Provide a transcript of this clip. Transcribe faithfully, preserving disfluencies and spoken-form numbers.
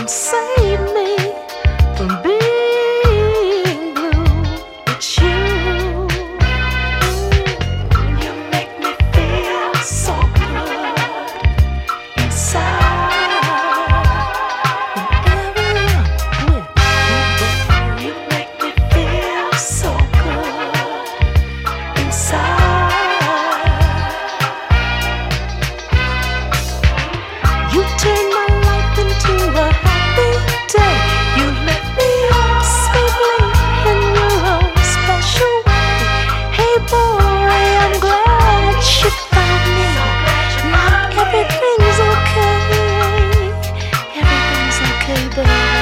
and save me from being blue. It's you. You make me feel so good inside. Whenever I'm with you, you make me feel so good inside. You turn my life into a happy day. You let me up sweetly in your own special way. Hey boy, I'm glad you found me. Now everything's okay. Everything's okay, baby.